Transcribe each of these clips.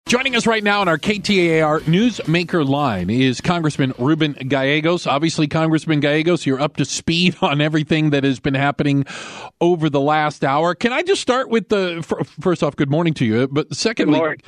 Joining us right now on our KTAR Newsmaker line is Congressman Ruben Gallegos. Obviously, Congressman Gallegos, you're up to speed on everything that has been happening over the last hour. Can I just start with first off, good morning to you. But secondly,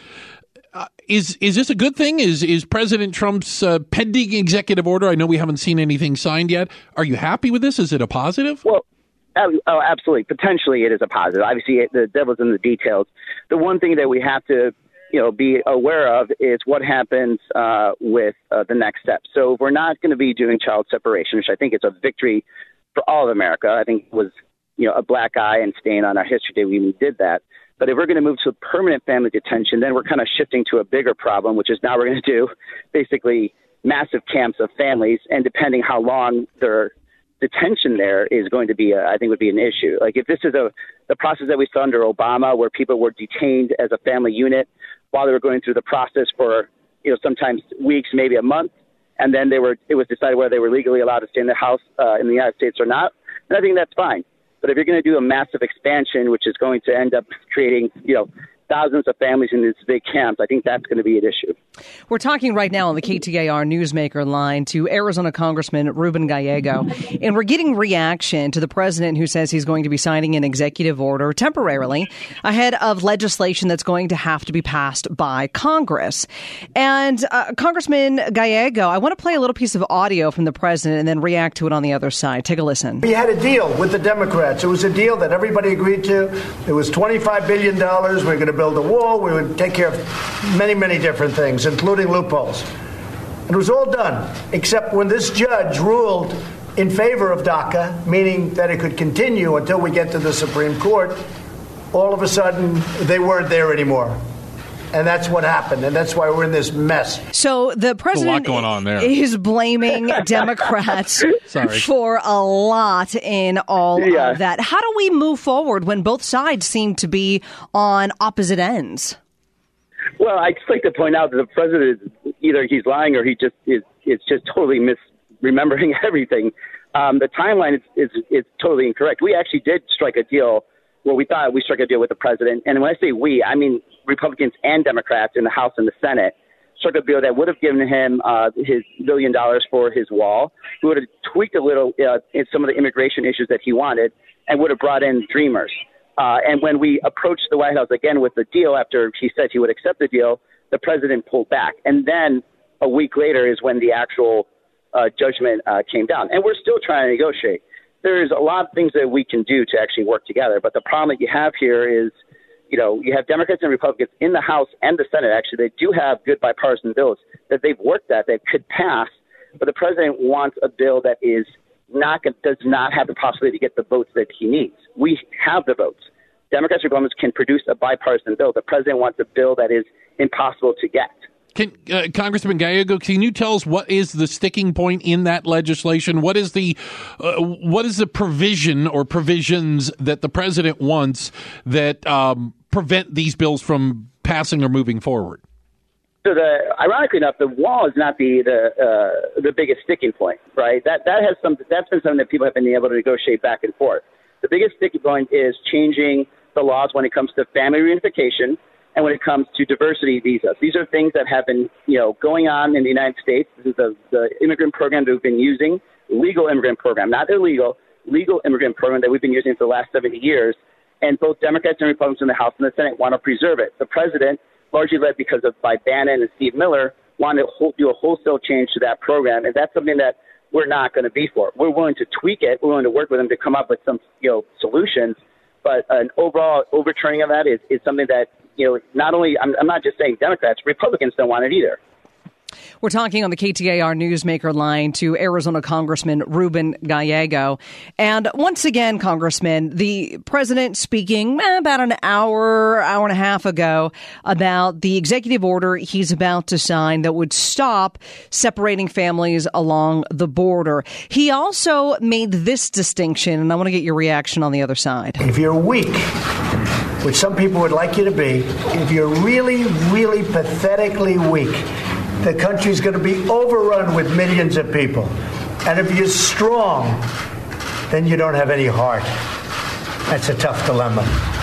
is this a good thing? Is President Trump's pending executive order? I know we haven't seen anything signed yet. Are you happy with this? Is it a positive? Well, absolutely. Potentially, it is a positive. Obviously, the devil's in the details. The one thing that we have to be aware of is what happens with the next step. So we're not going to be doing child separation, which I think is a victory for all of America. I think it was, a black eye and stain on our history day we even did that. But if we're going to move to permanent family detention, then we're kind of shifting to a bigger problem, which is now we're going to do basically massive camps of families, and depending how long their detention there is going to be, I think would be an issue. Like if this is the process that we saw under Obama, where people were detained as a family unit while they were going through the process for, sometimes weeks, maybe a month, and then it was decided whether they were legally allowed to stay in the house in the United States or not. And I think that's fine. But if you're going to do a massive expansion, which is going to end up creating, thousands of families in these big camps, I think that's going to be an issue. We're talking right now on the KTAR Newsmaker line to Arizona Congressman Ruben Gallego, and we're getting reaction to the president who says he's going to be signing an executive order temporarily ahead of legislation that's going to have to be passed by Congress. And Congressman Gallego, I want to play a little piece of audio from the president and then react to it on the other side. Take a listen. We had a deal with the Democrats. It was a deal that everybody agreed to. It was $25 billion. We're going to build a wall. We would take care of many, many different things, including loopholes. And it was all done, except when this judge ruled in favor of DACA, meaning that it could continue until we get to the Supreme Court, all of a sudden they weren't there anymore. And that's what happened, and that's why we're in this mess. So the president going on there. is blaming Democrats for a lot in all of that. How do we move forward when both sides seem to be on opposite ends? Well, I'd just like to point out that the president is either he's lying or he just is just totally misremembering everything. The timeline is totally incorrect. We actually did strike a deal. Well, we thought we struck a deal with the president. And when I say we, I mean Republicans and Democrats in the House and the Senate struck a bill that would have given him his $1 billion for his wall. We would have tweaked a little in some of the immigration issues that he wanted and would have brought in Dreamers. And when we approached the White House again with the deal, after he said he would accept the deal, the president pulled back. And then a week later is when the actual judgment came down. And we're still trying to negotiate. There's a lot of things that we can do to actually work together. But the problem that you have here is, you have Democrats and Republicans in the House and the Senate. Actually, they do have good bipartisan bills that they've worked at that could pass. But the president wants a bill that does not have the possibility to get the votes that he needs. We have the votes. Democrats and Republicans can produce a bipartisan bill. The president wants a bill that is impossible to get. Congressman Gallego, can you tell us what is the sticking point in that legislation? What is the provision or provisions that the president wants that prevent these bills from passing or moving forward? So, ironically enough, the wall is not the biggest sticking point, right? That's been something that people have been able to negotiate back and forth. The biggest sticking point is changing the laws when it comes to family reunification and when it comes to diversity visas. These are things that have been, going on in the United States. This is the immigrant program that we've been using, legal immigrant program, not illegal, legal immigrant program that we've been using for the last 70 years. And both Democrats and Republicans in the House and the Senate want to preserve it. The president, largely led by Bannon and Steve Miller, wanted to do a wholesale change to that program. And that's something that we're not going to be for. We're willing to tweak it. We're willing to work with them to come up with some, solutions. But an overall overturning of that is something that, not only, I'm not just saying Democrats, Republicans don't want it either. We're talking on the KTAR Newsmaker line to Arizona Congressman Ruben Gallego. And once again, Congressman, the president speaking about an hour and a half ago about the executive order he's about to sign that would stop separating families along the border. He also made this distinction, and I want to get your reaction on the other side. If you're weak, which some people would like you to be, if you're really, really pathetically weak, the country's going to be overrun with millions of people. And if you're strong, then you don't have any heart. That's a tough dilemma.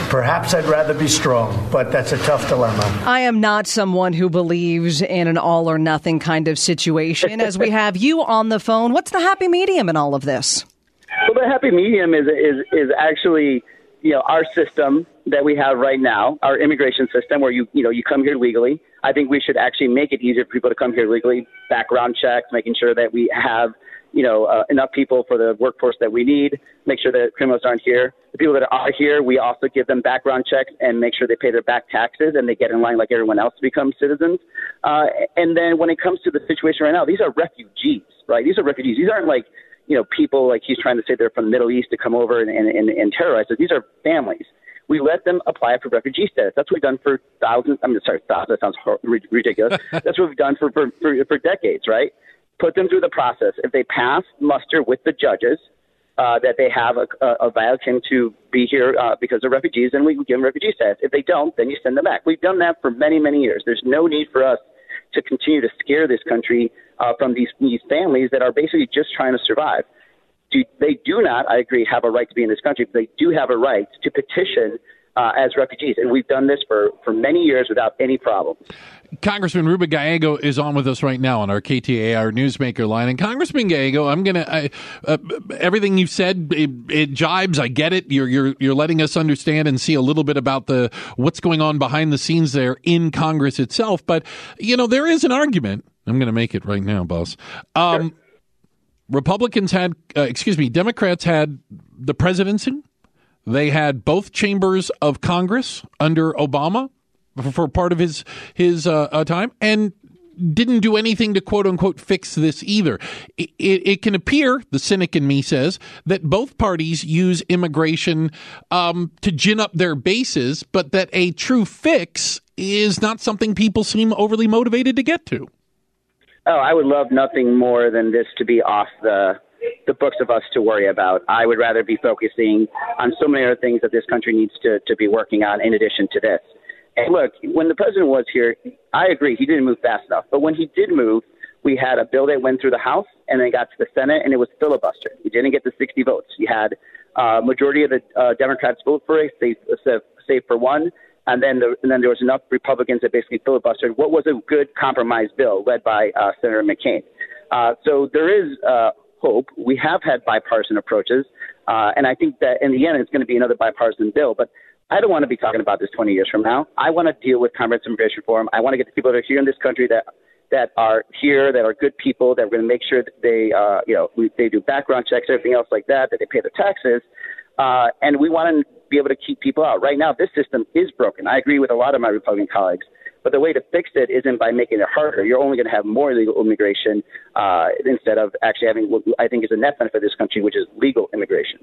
Perhaps I'd rather be strong, but that's a tough dilemma. I am not someone who believes in an all or nothing kind of situation. As we have you on the phone, what's the happy medium in all of this? Well, the happy medium is actually, our system that we have right now, our immigration system, where you come here legally. I think we should actually make it easier for people to come here legally. Background checks, making sure that we have enough people for the workforce that we need. Make sure that criminals aren't here. The people that are here, we also give them background checks and make sure they pay their back taxes and they get in line like everyone else to become citizens. And then when it comes to the situation right now, these are refugees, right? These are refugees. These aren't like people like he's trying to say they're from the Middle East to come over and terrorize us. These are families. We let them apply for refugee status. That's what we've done for thousands. That sounds ridiculous. That's what we've done for decades, right? Put them through the process. If they pass muster with the judges, that they have a valid claim to be here because they're refugees, then we give them refugee status. If they don't, then you send them back. We've done that for many, many years. There's no need for us to continue to scare this country from these families that are basically just trying to survive. They do not, I agree, have a right to be in this country, but they do have a right to petition as refugees. And we've done this for many years without any problems. Congressman Ruben Gallego is on with us right now on our KTAR Newsmaker line. And Congressman Gallego, everything you've said, it jibes. I get it. You're letting us understand and see a little bit about what's going on behind the scenes there in Congress itself. But, there is an argument. I'm going to make it right now, boss. Sure. Democrats had the presidency. They had both chambers of Congress under Obama for part of his time, and didn't do anything to quote unquote fix this either. It can appear, the cynic in me says, that both parties use immigration to gin up their bases, but that a true fix is not something people seem overly motivated to get to. Oh, I would love nothing more than this to be off the books of us to worry about. I would rather be focusing on so many other things that this country needs to be working on in addition to this. And look, when the president was here, I agree, he didn't move fast enough. But when he did move, we had a bill that went through the House and then got to the Senate, and it was filibustered. He didn't get the 60 votes. You had majority of the Democrats vote for it, save for one. And then there was enough Republicans that basically filibustered what was a good compromise bill led by Senator McCain. So there is hope. We have had bipartisan approaches, and I think that in the end it's going to be another bipartisan bill. But I don't want to be talking about this 20 years from now. I want to deal with comprehensive immigration reform. I want to get the people that are here in this country that are here, that are good people, that are going to make sure that they do background checks, everything else like that they pay their taxes. And we want to be able to keep people out. Right now, this system is broken. I agree with a lot of my Republican colleagues. But the way to fix it isn't by making it harder. You're only going to have more illegal immigration instead of actually having what I think is a net benefit of this country, which is legal immigration.